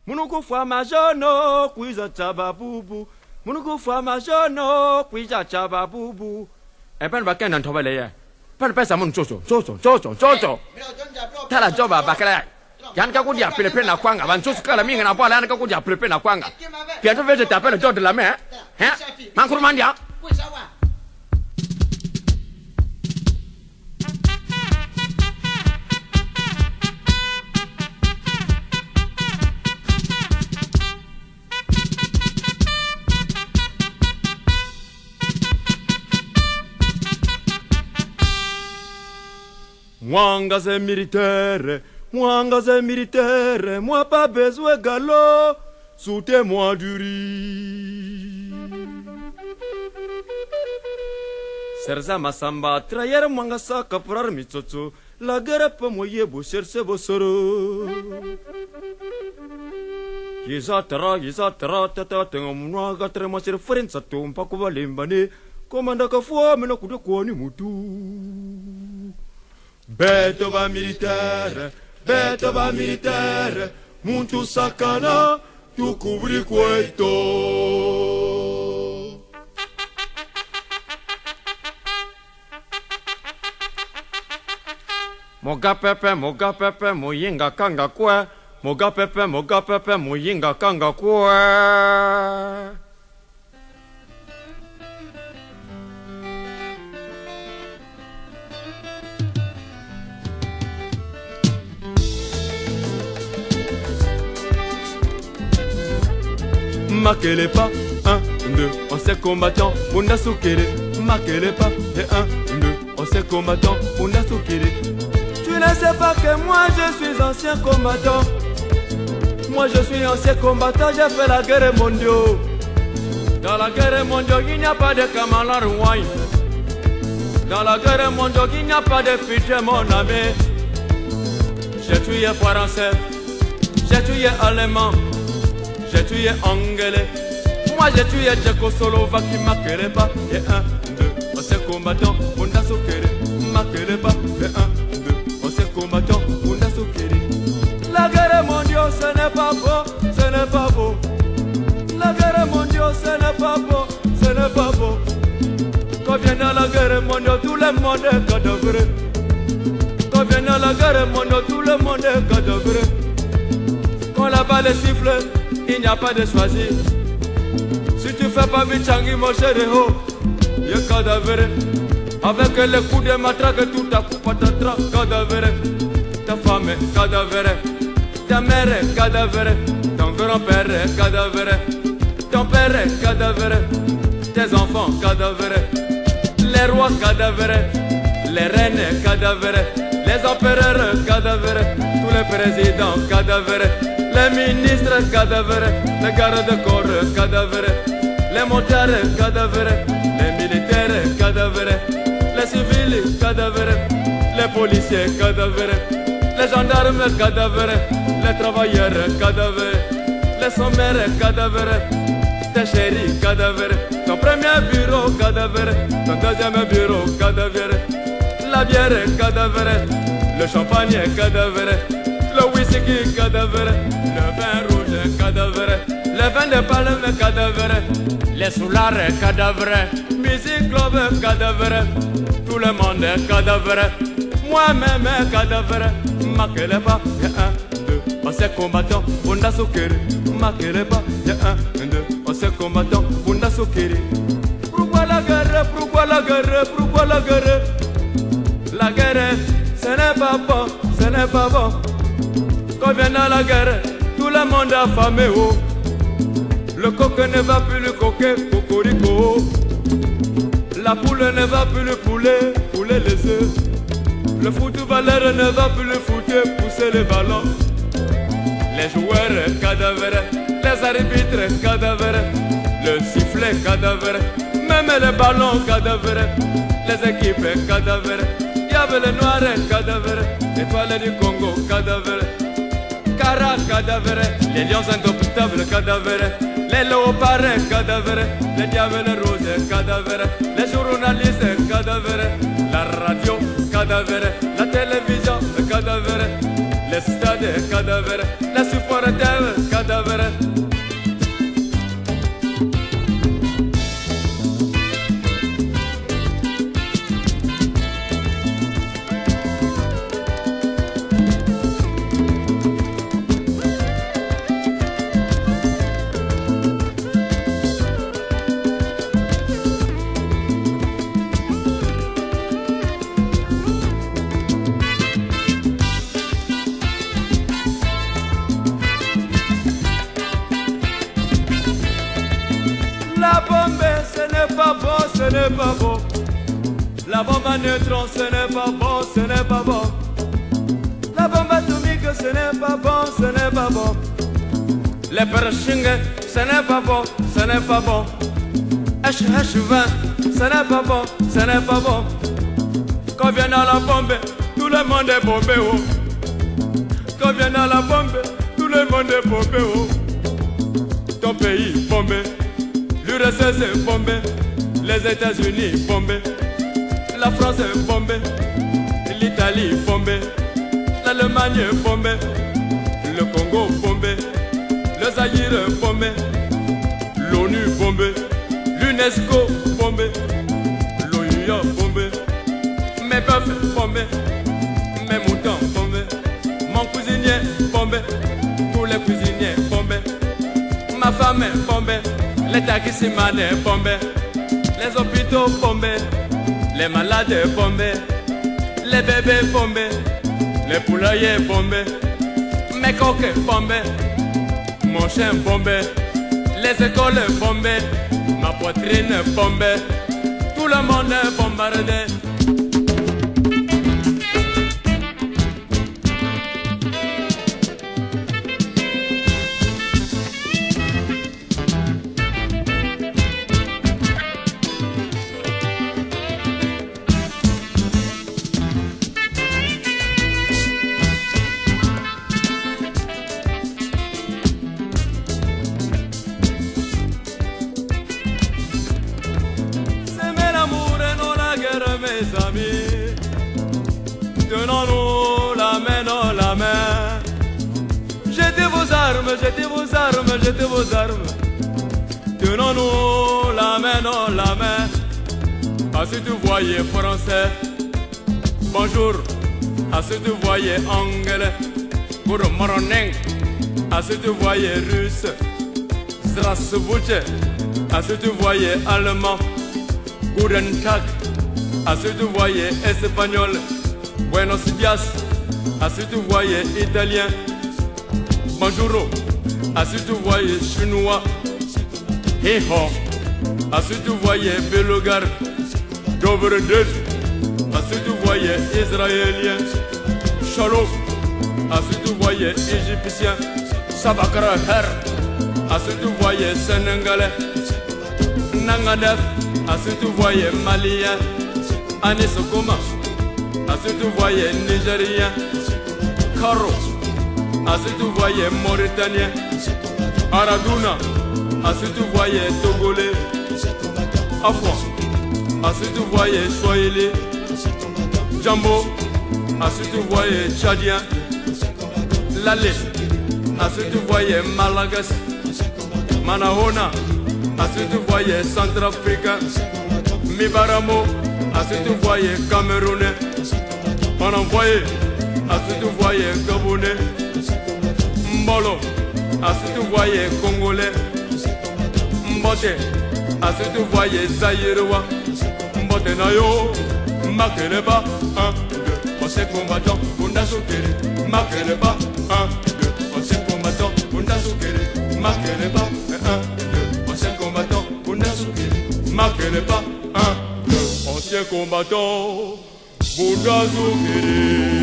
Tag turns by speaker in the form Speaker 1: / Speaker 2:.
Speaker 1: Munuku fama jono kuiza chaba bubu. Munuku fama jono kuiza chaba bubu. Eh ben baken nan toba leye. Pan pesa mun chocho. Tala joba bakala. Yan ka kudia pepe na kwanga ban chocho kala minga na bola yan ka kudia pepe na kwanga. Bientôt je t'appelle le jour de la main. Hein? Mankurumandia. Mwanga c'est militaire, moi pas besoin galop, soutez-moi du riz. Serza masamba, trayer mwanga sa kapurar mitsotso, la guerre peut moyer beau chercher beau soro. Yizatara, tata, tengo mwanga trema sur frenza tumpa kuba limbane, komanda kafua mena kude kwani mutu. Beto ba militaire, muntu sakana, tu cubri cueto. Moga pepe, moyinga kanga kwe. Moga pepe, moyinga kanga kwe. Marquez-les pas, 1, 2, on s'est combattant, on a soukéré. Marquez-les pas, et 1, 2, on s'est combattant, on a soukéré. Tu ne sais pas que moi je suis ancien combattant. Moi je suis ancien combattant, j'ai fait la guerre mondiale. Dans la guerre mondiale, il n'y a pas de Kamala Rouaille. Dans la guerre mondiale, il n'y a pas de pitié mon ami. J'ai tué français, j'ai tué allemand. J'ai tué anglais, moi j'ai tué tchécoslovaque, marquez pas, et 1, 2, on s'est combattant, on a soukéré, marquez pas, et 1, 2, on s'est combattant, on a soukéré. La guerre mondiale, ce n'est pas beau, ce n'est pas beau. La guerre mondiale, ce n'est pas beau, ce n'est pas beau. Quand vient la guerre mondiale, tout le monde est cadavre. Quand vient la guerre mondiale, tout le monde est cadavre. Quand la balle siffle, il n'y a pas de choisir. Si tu fais pas Michangi, mon chéri, il y a cadavre. Avec les coups de matraque, tout à coup, patatras, cadavre. Ta femme est cadavre. Ta mère est cadavre. Ton grand-père est cadavre. Ton père est cadavre. Tes enfants cadavre. Les rois cadavre. Les reines cadavre. Les empereurs cadavre. Tous les présidents cadavre. Les ministres cadavres, les gardes-corps cadavres, les motards cadavres, les militaires cadavres, les civils cadavres, les policiers cadavres, les gendarmes cadavres, les travailleurs cadavres, les sommaires cadavres, tes chéris cadavres, ton premier bureau cadavre, ton deuxième bureau cadavre, la bière cadavre, le champagne cadavre, le whisky cadavre, le vin rouge cadavre, le vin de palme cadavre, les soulards cadavre, musique club cadavre, tout le monde est cadavre, moi-même cadavre, marquez-les pas, y'a 1, 2, on s'est combattant, on a soukéré, marquez-les pas, y'a 1, 2, on s'est combattant, on a soukéré. Pourquoi la guerre, pourquoi la guerre, pourquoi la guerre? La guerre, ce n'est pas bon, ce n'est pas bon. Quand vient la guerre, tout le monde a affamé. Oh. Le coq ne va plus le coquer, cocorico. La poule ne va plus le poulet, poulet les œufs. Le footballeur ne va plus le foutre, pousser les ballons. Les joueurs cadavres, les arbitres cadavres, le sifflet cadavre, même les ballons cadavres, les équipes cadavres. Il y avait les noirs cadavres, les étoiles du Congo cadavres. Cara cadavre, les lions indomptables cadavres, les léopards cadavres, les diables roses cadavres, les journalistes cadavres, la radio cadavre, la télévision cadavre, les stades cadavres, les supporters cadavres. n'est pas bon. La bombe à neutrons, ce n'est pas bon, ce n'est pas bon. La bombe atomique, ce n'est pas bon, ce n'est pas bon. Les parachutes, ce n'est pas bon, ce n'est pas bon. H20, ce n'est pas bon, ce n'est pas bon. Quand vient dans la bombe, tout le monde est bombé, oh. Quand vient dans la bombe, tout le monde est bombé, oh. Ton pays bombé, l'URSS est bombé, les États-Unis bombés, la France est bombée, l'Italie bombée, l'Allemagne est bombée, le Congo bombé, le Zaïre bombé, l'ONU bombé, l'UNESCO bombé, l'OUA bombé, mes bœufs bombés, mes moutons bombés, mon cuisinier bombé, tous les cuisiniers bombés, ma femme est bombée, les taximans est bombé, les hôpitaux bombés, les malades bombés, les bébés bombés, les poulaillers bombés, mes coques bombés, mon chien bombé, les écoles bombées, ma poitrine bombée, tout le monde est bombardé. Mes amis, tenons-nous la main dans la main. Jetez vos armes, jetez vos armes, jetez vos armes. Tenons-nous la main dans la main. Ah, si tu voyais français, bonjour. Ah, si tu voyais anglais, good morning. Ah, si tu voyais russe, здравствуйте. Ah, si tu voyais allemand, guten Tag. Ah, si tu voyais espagnol, buenos dias. Ah, si tu voyais italien, bonjour. Ah, si tu voyais chinois, hi-ho. Ah, si tu voyais belgar, dobre deux. Ah, si tu voyais israélien, shalom. Ah, si tu voyais égyptien, sabakra her. Ah, si tu voyais sénégalais, nangadef. Ah, si tu voyais malien, Anis Okuma. Ah, si tu voyais nigérien, Karo. Ah, si tu voyais mauritanien, Araduna. Ah, si tu voyais togolais, Afwa. Ah, si tu voyais swahili, Jambo. Ah, si tu voyais tchadien, Lale. Ah, si tu voyais malagas, Manahona. Ah, si tu voyais centrafricain, Mibaramo. Ah, si tu voyais camerounais, on envoyait. Ah, si tu voyais gabonais, Mbolo. Ah, si tu voyais congolais, Mbote. Ah, si tu voyais zaïrois, Mbote nayo. Makeleba, 1, 2, on s'est combattant, on a soukéré. Makeleba, 1, 2, on s'est combattant, on a soukéré. Makeleba, 1, 2, on s'est combattant, on a soukéré. Makeleba, 1, 2, ancien combattant, Bouddha Zoukiri.